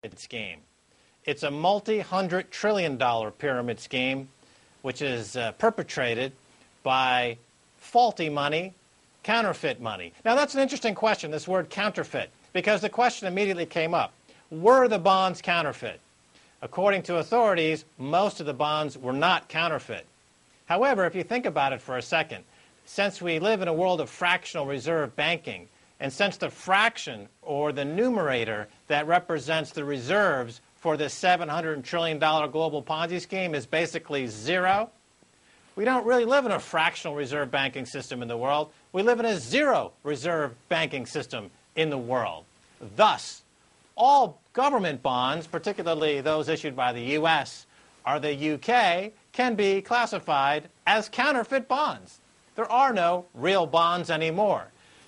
scheme. It's a multi-hundred trillion dollar pyramid scheme which is perpetrated by faulty money, counterfeit money. Now that's an interesting question, this word counterfeit, because the question immediately came up. Were the bonds counterfeit? According to authorities, most of the bonds were not counterfeit. However, if you think about it for a second, since we live in a world of fractional reserve banking, and since the fraction or the numerator that represents the reserves for this $700 trillion global Ponzi scheme is basically zero, we don't really live in a fractional reserve banking system in the world. We live in a zero reserve banking system in the world. Thus, all government bonds, particularly those issued by the U.S. or the U.K., can be classified as counterfeit bonds. There are no real bonds anymore.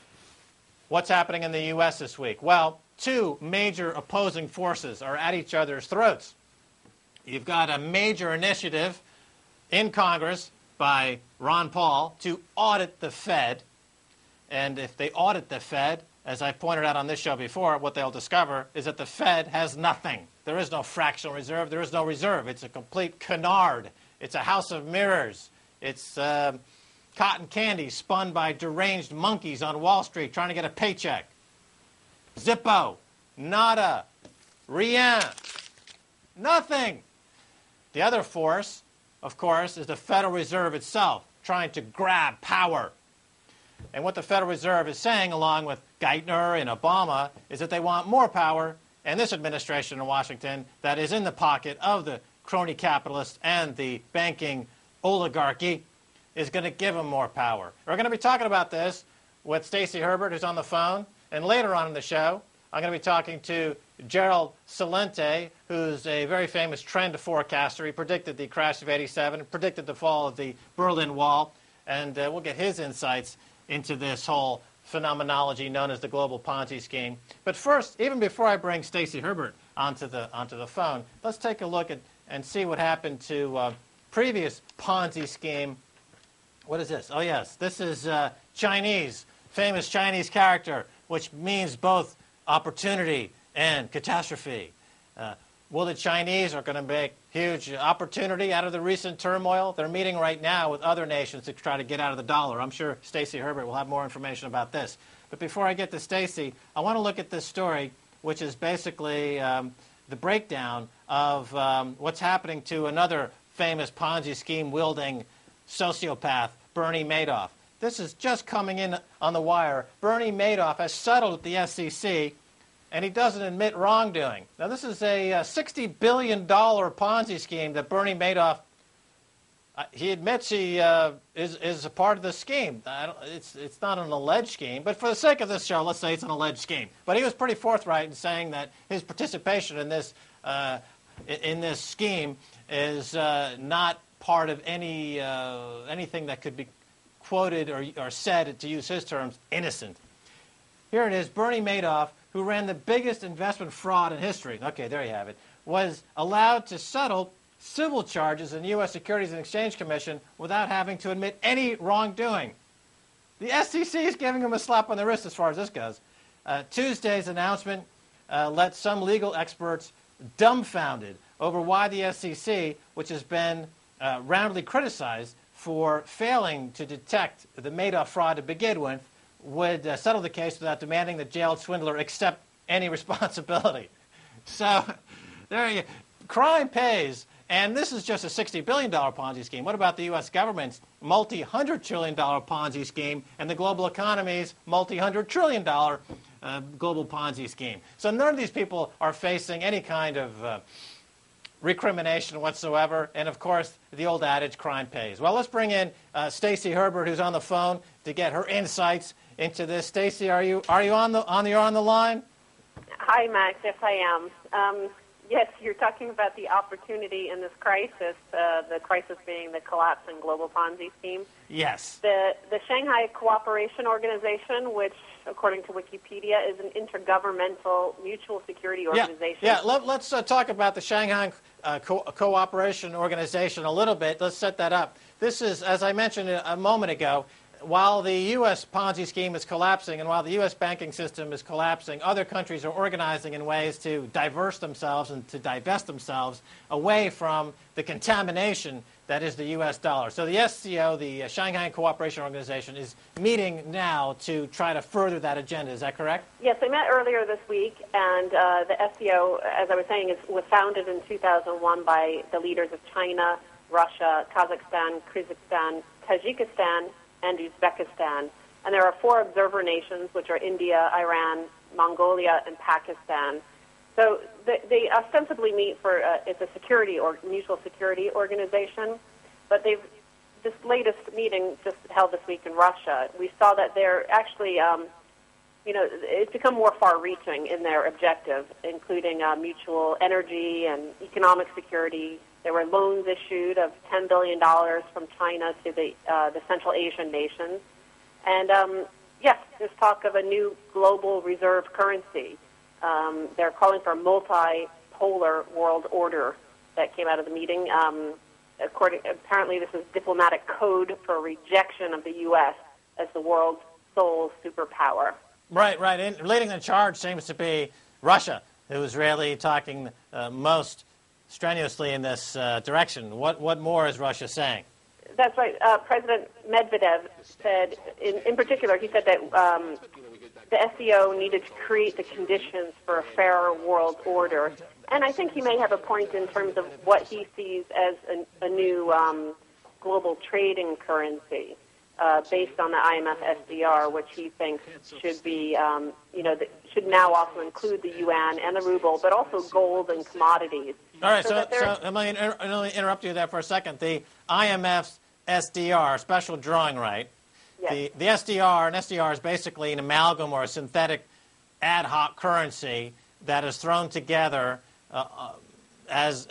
What's happening in the U.S. this week? Well, two major opposing forces are at each other's throats. You've got a major initiative in Congress by Ron Paul to audit the Fed. And if they audit the Fed, as I've pointed out on this show before, what they'll discover is that the Fed has nothing. There is no fractional reserve. There is no reserve. It's a complete canard. It's a house of mirrors. It's cotton candy spun by deranged monkeys on Wall Street trying to get a paycheck. Zippo, nada, rien, nothing. The other force, of course, is the Federal Reserve itself, trying to grab power. And what the Federal Reserve is saying, along with Geithner and Obama, is that they want more power, and this administration in Washington that is in the pocket of the crony capitalists and the banking oligarchy is going to give them more power. We're going to be talking about this with Stacy Herbert, who's on the phone, and later on in the show, I'm going to be talking to Gerald Celente, who's a very famous trend forecaster. He predicted the crash of '87, predicted the fall of the Berlin Wall, and we'll get his insights into this whole phenomenology known as the global Ponzi scheme. But first, even before I bring Stacy Herbert onto the phone, let's take a look at and see what happened to previous Ponzi scheme. What is this? Oh, yes. This is Chinese, famous Chinese character, which means both opportunity and catastrophe. Well, the Chinese are going to make huge opportunity out of the recent turmoil. They're meeting right now with other nations to try to get out of the dollar. I'm sure Stacy Herbert will have more information about this. But before I get to Stacy, I want to look at this story, which is basically the breakdown of what's happening to another famous Ponzi scheme-wielding sociopath, Bernie Madoff. This is just coming in on the wire. Bernie Madoff has settled at the SEC, and he doesn't admit wrongdoing. Now, this is a $60 billion Ponzi scheme that Bernie Madoff, he admits he is a part of the scheme. It's not an alleged scheme, but for the sake of this show, let's say it's an alleged scheme. But he was pretty forthright in saying that his participation in this scheme is not part of anything that could be quoted or said, to use his terms, innocent. Here it is. Bernie Madoff, who ran the biggest investment fraud in history, okay, there you have it, was allowed to settle civil charges in the U.S. Securities and Exchange Commission without having to admit any wrongdoing. The SEC is giving him a slap on the wrist as far as this goes. Tuesday's announcement left some legal experts dumbfounded over why the SEC, which has been roundly criticized for failing to detect the Madoff fraud to begin with, would settle the case without demanding the jailed swindler accept any responsibility. So there you go. Crime pays, and this is just a $60 billion Ponzi scheme. What about the U.S. government's multi-hundred trillion dollar Ponzi scheme and the global economy's multi-hundred trillion dollar global Ponzi scheme? So none of these people are facing any kind of recrimination whatsoever, and of course the old adage, crime pays. Well, let's bring in Stacy Herbert, who's on the phone, to get her insights into this. Stacy, are you on the line? Hi, Max. Yes, I am. Yes, you're talking about the opportunity in this crisis. The crisis being the collapse in global Ponzi scheme. Yes. The Shanghai Cooperation Organization, which, according to Wikipedia, is an intergovernmental mutual security organization. Yeah. Let's talk about the Shanghai Cooperation Organization a little bit. Let's set that up. This is, as I mentioned a moment ago, while the U.S. Ponzi scheme is collapsing and while the U.S. banking system is collapsing, other countries are organizing in ways to diverse themselves and to divest themselves away from the contamination that is the U.S. dollar. So the SCO, the Shanghai Cooperation Organization, is meeting now to try to further that agenda. Is that correct? Yes, they met earlier this week, and the SCO, as I was saying, was founded in 2001 by the leaders of China, Russia, Kazakhstan, Kyrgyzstan, Tajikistan, and Uzbekistan. And there are 4 observer nations, which are India, Iran, Mongolia, and Pakistan. So they ostensibly meet for, it's a security or mutual security organization, but this latest meeting just held this week in Russia. We saw that they're actually, it's become more far-reaching in their objective, including mutual energy and economic security. There were loans issued of $10 billion from China to the Central Asian nations. And, yes, there's talk of a new global reserve currency. They're calling for a multipolar world order that came out of the meeting. Apparently this is diplomatic code for rejection of the U.S. as the world's sole superpower. Right. And leading the charge seems to be Russia, who is really talking most strenuously in this direction. What more is Russia saying? That's right. President Medvedev said, in particular, he said that the SCO needed to create the conditions for a fairer world order. And I think he may have a point in terms of what he sees as a new global trading currency based on the IMF SDR, which he thinks should be, should now also include the yuan and the ruble, but also gold and commodities. All right, so let me interrupt you there for a second. The IMF's SDR, special drawing right. Yes. The SDR, an SDR is basically an amalgam or a synthetic ad hoc currency that is thrown together as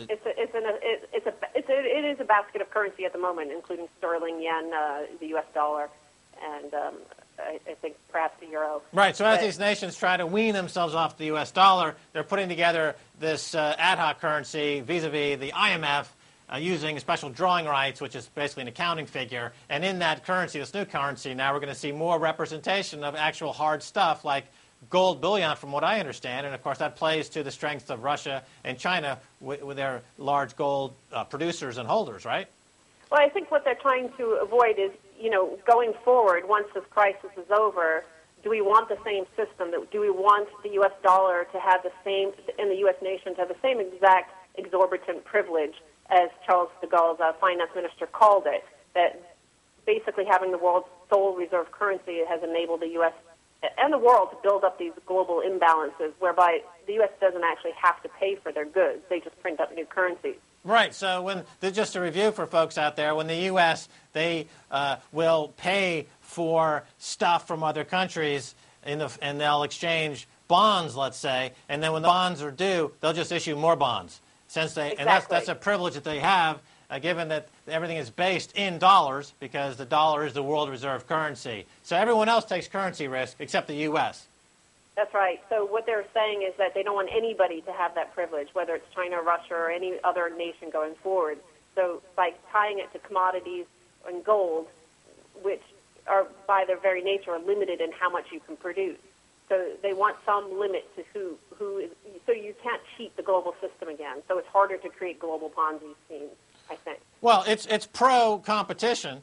it is a basket of currency at the moment, including sterling, yen, the U.S. dollar, and I think perhaps the euro. Right. So as these nations try to wean themselves off the U.S. dollar, they're putting together this ad hoc currency vis-a-vis the IMF. Using special drawing rights, which is basically an accounting figure. And in that currency, this new currency, now we're going to see more representation of actual hard stuff like gold bullion, from what I understand. And, of course, that plays to the strengths of Russia and China with their large gold producers and holders, right? Well, I think what they're trying to avoid is, going forward, once this crisis is over, do we want the same system? Do we want the U.S. dollar to have the same, and the U.S. nation to have the same exact exorbitant privilege as Charles de Gaulle's finance minister called it, that basically having the world's sole reserve currency has enabled the U.S. and the world to build up these global imbalances whereby the U.S. doesn't actually have to pay for their goods. They just print up new currencies. Right. So just a review for folks out there, when the U.S., they will pay for stuff from other countries and they'll exchange bonds, let's say, and then when the bonds are due, they'll just issue more bonds. Exactly. And that's a privilege that they have, given that everything is based in dollars, because the dollar is the world reserve currency. So everyone else takes currency risk except the U.S. That's right. So what they're saying is that they don't want anybody to have that privilege, whether it's China, Russia, or any other nation going forward. So by tying it to commodities and gold, which are by their very nature are limited in how much you can produce. So they want some limit to who is, so you can't cheat the global system again. So it's harder to create global Ponzi schemes, I think. Well, it's pro-competition,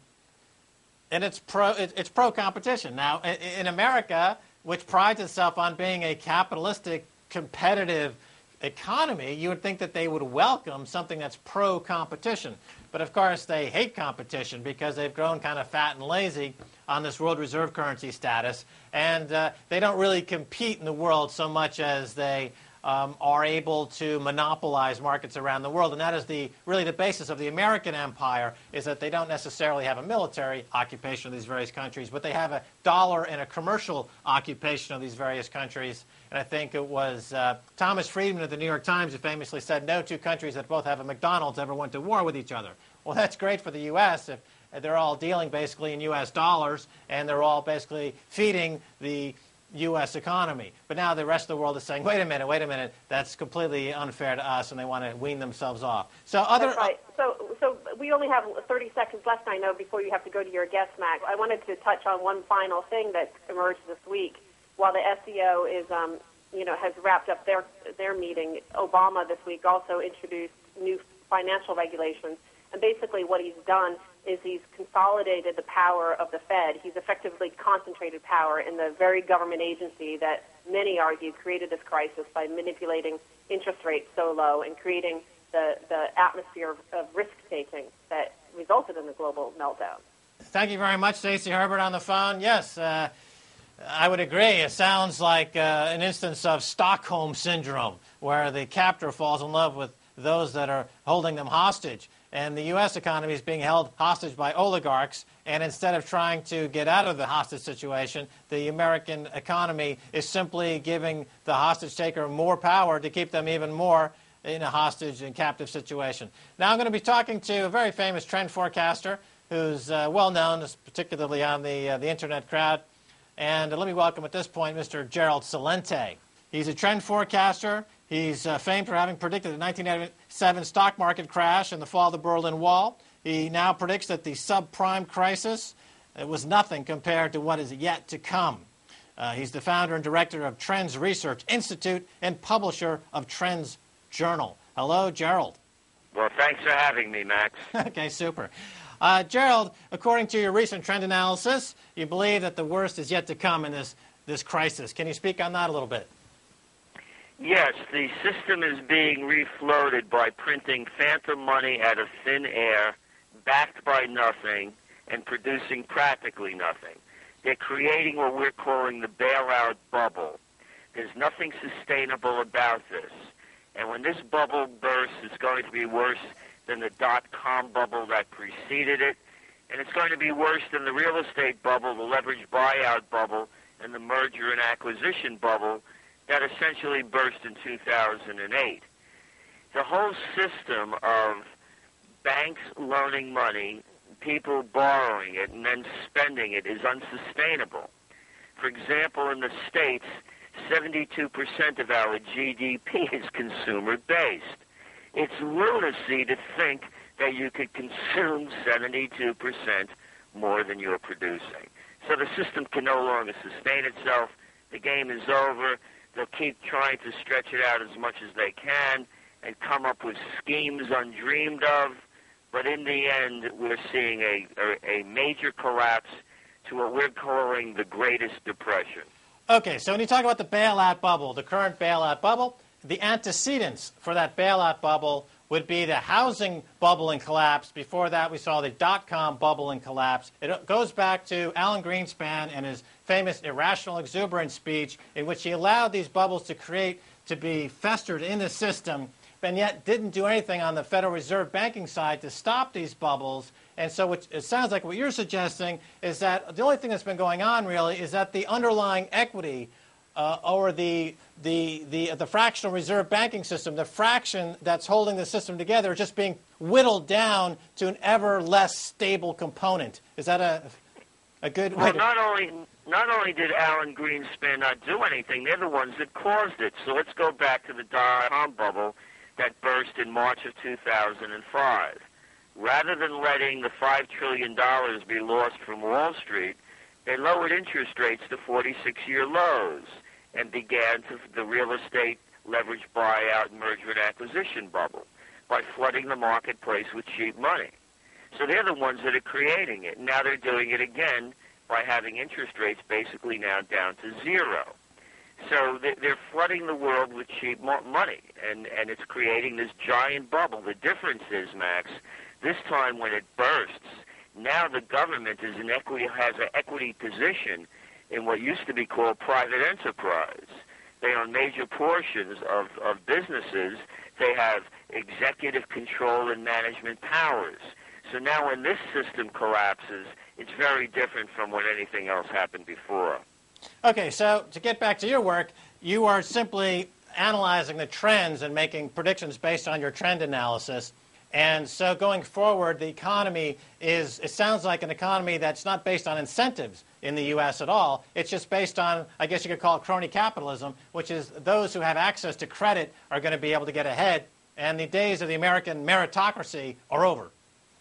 and it's pro-competition. Now, in America, which prides itself on being a capitalistic, competitive economy, you would think that they would welcome something that's pro-competition. But, of course, they hate competition because they've grown kind of fat and lazy on this world reserve currency status, and they don't really compete in the world so much as they are able to monopolize markets around the world. And that is really the basis of the American empire, is that they don't necessarily have a military occupation of these various countries, but they have a dollar and a commercial occupation of these various countries. And I think it was Thomas Friedman of the New York Times who famously said, no two countries that both have a McDonald's ever went to war with each other. Well, that's great for the U.S. if they're all dealing basically in U.S. dollars, and they're all basically feeding the U.S. economy. But now the rest of the world is saying, wait a minute, that's completely unfair to us, and they want to wean themselves off. That's right. So we only have 30 seconds left, I know, before you have to go to your guest, Max. I wanted to touch on one final thing that emerged this week. While the SEO is, has wrapped up their meeting, Obama this week also introduced new financial regulations. And basically what he's done is he's consolidated the power of the Fed. He's effectively concentrated power in the very government agency that many argue created this crisis by manipulating interest rates so low and creating the atmosphere of risk-taking that resulted in the global meltdown. Thank you very much, Stacey Herbert on the phone. Yes, I would agree. It sounds like an instance of Stockholm Syndrome, where the captor falls in love with those that are holding them hostage. And the U.S. economy is being held hostage by oligarchs, and instead of trying to get out of the hostage situation, the American economy is simply giving the hostage taker more power to keep them even more in a hostage and captive situation. Now I'm going to be talking to a very famous trend forecaster who's well known, particularly on the internet crowd. And let me welcome at this point Mr. Gerald Celente. He's a trend forecaster. He's famed for having predicted the 1987 stock market crash and the fall of the Berlin Wall. He now predicts that the subprime crisis was nothing compared to what is yet to come. He's the founder and director of Trends Research Institute and publisher of Trends Journal. Hello, Gerald. Well, thanks for having me, Max. Okay, super. Gerald, according to your recent trend analysis, you believe that the worst is yet to come in this crisis. Can you speak on that a little bit? Yes, the system is being refloated by printing phantom money out of thin air, backed by nothing, and producing practically nothing. They're creating what we're calling the bailout bubble. There's nothing sustainable about this. And when this bubble bursts, it's going to be worse than the dot-com bubble that preceded it, and it's going to be worse than the real estate bubble, the leveraged buyout bubble, and the merger and acquisition bubble that essentially burst in 2008. The whole system of banks loaning money, people borrowing it, and then spending it is unsustainable. For example, in the States, 72% of our GDP is consumer-based. It's lunacy to think that you could consume 72% more than you're producing. So the system can no longer sustain itself. The game is over. They'll keep trying to stretch it out as much as they can and come up with schemes undreamed of. But in the end, we're seeing a major collapse to what we're calling the Greatest Depression. Okay, so when you talk about the bailout bubble, the current bailout bubble, the antecedents for that bailout bubble would be the housing bubble and collapse. Before that, we saw the dot-com bubble and collapse. It goes back to Alan Greenspan and his famous irrational exuberance speech in which he allowed these bubbles to be festered in the system, and yet didn't do anything on the Federal Reserve banking side to stop these bubbles. And so it sounds like what you're suggesting is that the only thing that's been going on really is that the underlying equity or the fractional reserve banking system, the fraction that's holding the system together, is just being whittled down to an ever less stable component. Is that a good way to... Not only did Alan Greenspan not do anything, they're the ones that caused it. So let's go back to the dot-com bubble that burst in March of 2005. Rather than letting the $5 trillion be lost from Wall Street, they lowered interest rates to 46-year lows and began the real estate leveraged buyout and merger and acquisition bubble by flooding the marketplace with cheap money. So they're the ones that are creating it. Now they're doing it again by having interest rates basically now down to zero. So they're flooding the world with cheap money, and it's creating this giant bubble. The difference is, Max, this time when it bursts, now the government has an equity position in what used to be called private enterprise. They own major portions of businesses. They have executive control and management powers. So now when this system collapses, it's very different from when anything else happened before. Okay, so to get back to your work, you are simply analyzing the trends and making predictions based on your trend analysis. And so going forward, the economy it sounds like an economy that's not based on incentives in the U.S. at all. It's just based on, I guess you could call it crony capitalism, which is those who have access to credit are going to be able to get ahead, and the days of the American meritocracy are over.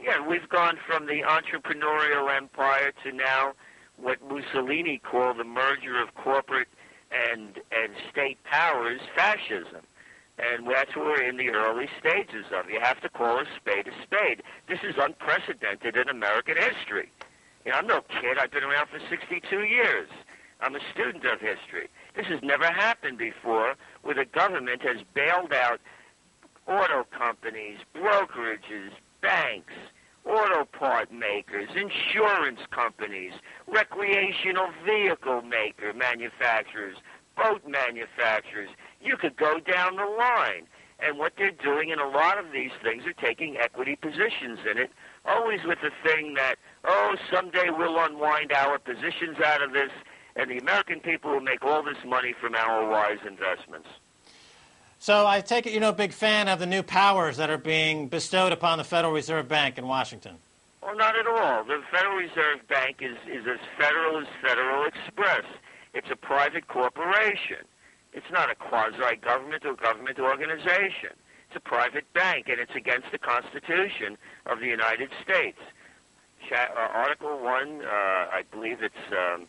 Yeah, we've gone from the entrepreneurial empire to now what Mussolini called the merger of corporate and state powers, fascism. And that's what we're in the early stages of. You have to call a spade a spade. This is unprecedented in American history. You know, I'm no kid. I've been around for 62 years. I'm a student of history. This has never happened before, where the government has bailed out auto companies, brokerages, banks, auto part makers, insurance companies, recreational vehicle manufacturers, boat manufacturers. You could go down the line. And what they're doing in a lot of these things are taking equity positions in it, always with the thing that, oh, someday we'll unwind our positions out of this, and the American people will make all this money from our wise investments. So I take it you're no big fan of the new powers that are being bestowed upon the Federal Reserve Bank in Washington. Well, not at all. The Federal Reserve Bank is as Federal Express. It's a private corporation. It's not a quasi-government or government organization. It's a private bank, and it's against the Constitution of the United States. Article 1, I believe it's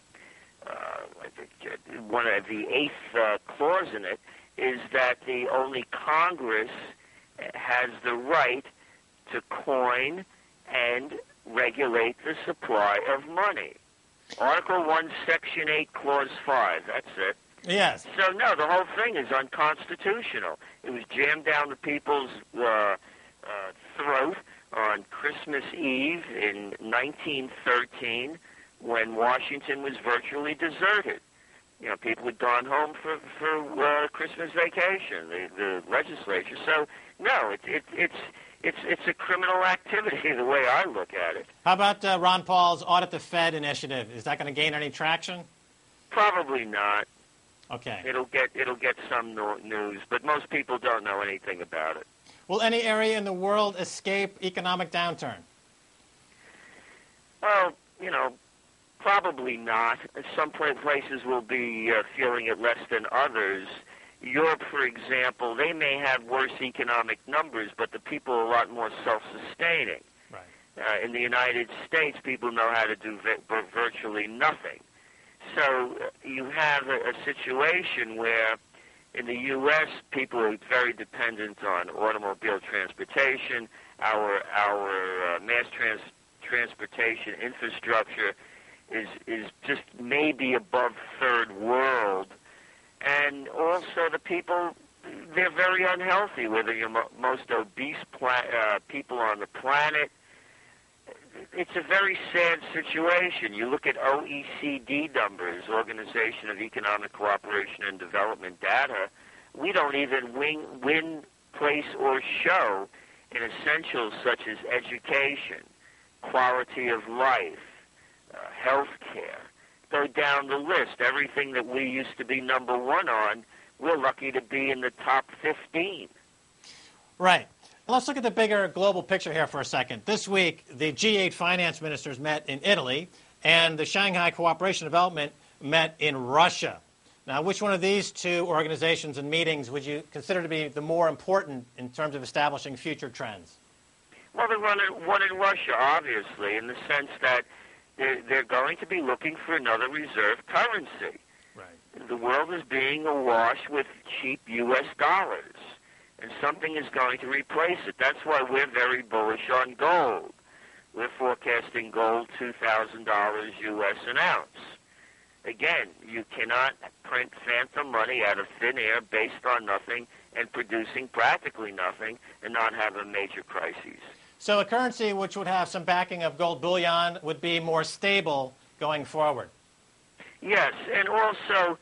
one of the 8th clause in it, is that the only Congress has the right to coin and regulate the supply of money. Article 1, Section 8, Clause 5, that's it. Yes. So, no, the whole thing is unconstitutional. It was jammed down the people's throat on Christmas Eve in 1913 when Washington was virtually deserted. You know, people had gone home for Christmas vacation, the legislature. So, no, it's a criminal activity the way I look at it. How about Ron Paul's Audit the Fed initiative? Is that going to gain any traction? Probably not. Okay. It'll get some news, but most people don't know anything about it. Will any area in the world escape economic downturn? Well, you know, probably not. Some places will be feeling it less than others. Europe, for example, they may have worse economic numbers, but the people are a lot more self-sustaining. Right. In the United States, people know how to do virtually nothing. So you have a situation where in the U.S., people are very dependent on automobile transportation. Our mass transportation infrastructure is just maybe above third world. And also the people, they're very unhealthy, whether you're most obese people on the planet. It's a very sad situation. You look at OECD numbers, Organization of Economic Cooperation and Development data, we don't even win, place, or show in essentials such as education, quality of life, health care. Go down the list. Everything that we used to be number one on, we're lucky to be in the top 15. Right. Let's look at the bigger global picture here for a second. This week, the G8 finance ministers met in Italy, and the Shanghai Cooperation Development met in Russia. Now, which one of these two organizations and meetings would you consider to be the more important in terms of establishing future trends? Well, the one in Russia, obviously, in the sense that they're going to be looking for another reserve currency. Right. The world is being awash with cheap U.S. dollars, and something is going to replace it. That's why we're very bullish on gold. We're forecasting gold $2,000 U.S. an ounce. Again, you cannot print phantom money out of thin air based on nothing and producing practically nothing and not have a major crisis. So a currency which would have some backing of gold bullion would be more stable going forward. Yes, and also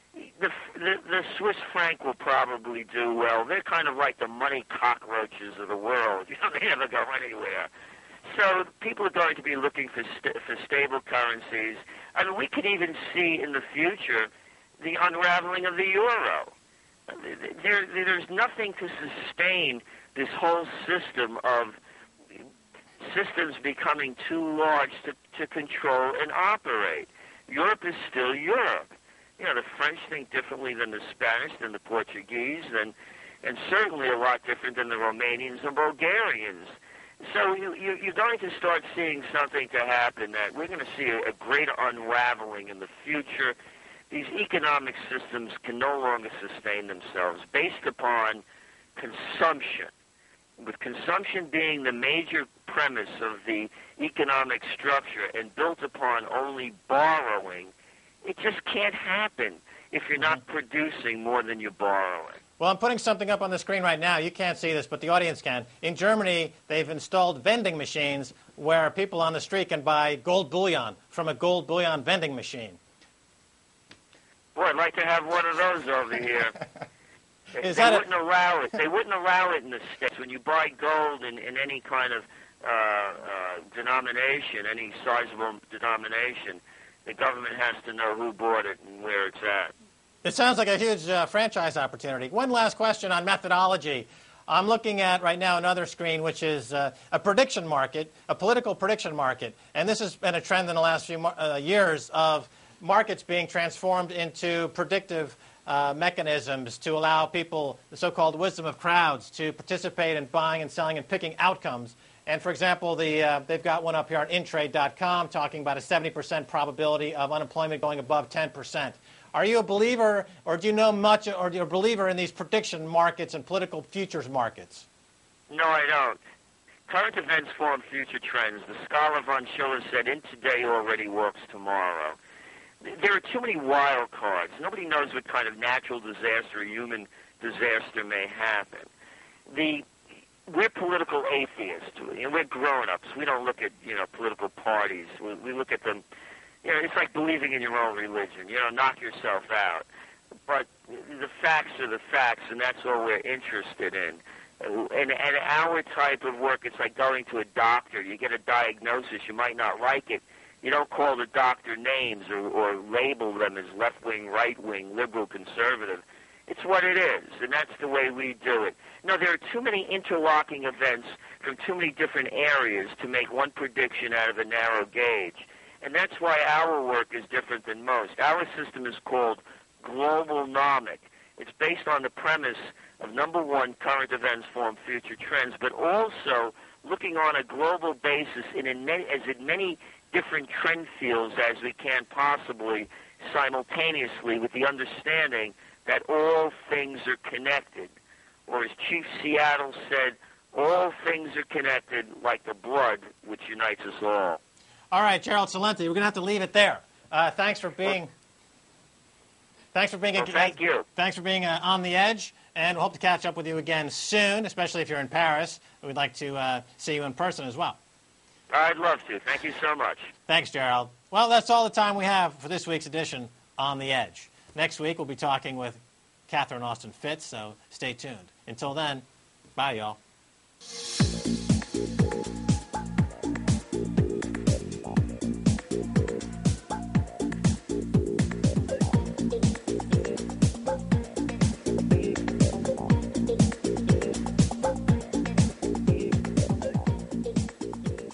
the Swiss franc will probably do well. They're kind of like the money cockroaches of the world. You know, they never go anywhere. So people are going to be looking for stable currencies. I mean, we could even see in the future the unraveling of the euro. There's nothing to sustain this whole system of systems becoming too large to control and operate. Europe is still Europe. You know, the French think differently than the Spanish, than the Portuguese, and certainly a lot different than the Romanians and Bulgarians. So you're going to start seeing something to happen that we're going to see a great unraveling in the future. These economic systems can no longer sustain themselves based upon consumption, with consumption being the major premise of the economic structure and built upon only borrowing. It just can't happen if you're not producing more than you're borrowing. Well, I'm putting something up on the screen right now. You can't see this, but the audience can. In Germany, they've installed vending machines where people on the street can buy gold bullion from a gold bullion vending machine. Boy, I'd like to have one of those over here. Is they that wouldn't allow it. They wouldn't allow it in the States. When you buy gold in any kind of denomination, any sizable denomination, the government has to know who bought it and where it's at. It sounds like a huge franchise opportunity. One last question on methodology. I'm looking at right now another screen, which is a prediction market, a political prediction market. And this has been a trend in the last few years of markets being transformed into predictive mechanisms to allow people, the so-called wisdom of crowds, to participate in buying and selling and picking outcomes. And, for example, they've got one up here on Intrade.com talking about a 70% probability of unemployment going above 10%. Are you a believer, or do you know much, or are you a believer in these prediction markets and political futures markets? No, I don't. Current events form future trends. The scholar von Schiller said, "In today already works tomorrow." There are too many wild cards. Nobody knows what kind of natural disaster or human disaster may happen. We're political atheists, and we're grown-ups. We don't look at, political parties. We look at them. It's like believing in your own religion. Knock yourself out. But the facts are the facts, and that's all we're interested in. And our type of work, it's like going to a doctor. You get a diagnosis. You might not like it. You don't call the doctor names or label them as left-wing, right-wing, liberal, conservative. It's what it is, and that's the way we do it. No, there are too many interlocking events from too many different areas to make one prediction out of a narrow gauge. And that's why our work is different than most. Our system is called Globalnomic. It's based on the premise of, number one, current events form future trends, but also looking on a global basis in as many different trend fields as we can possibly simultaneously, with the understanding that all things are connected. Or as Chief Seattle said, all things are connected like the blood which unites us all. All right, Gerald Celente, we're going to have to leave it there. Thanks for being thank you. Thanks for being on the edge, and we'll hope to catch up with you again soon, especially if you're in Paris. We'd like to see you in person as well. I'd love to. Thank you so much. Thanks, Gerald. Well, that's all the time we have for this week's edition On the Edge. Next week, we'll be talking with Catherine Austin Fitts, so stay tuned. Until then, bye, y'all.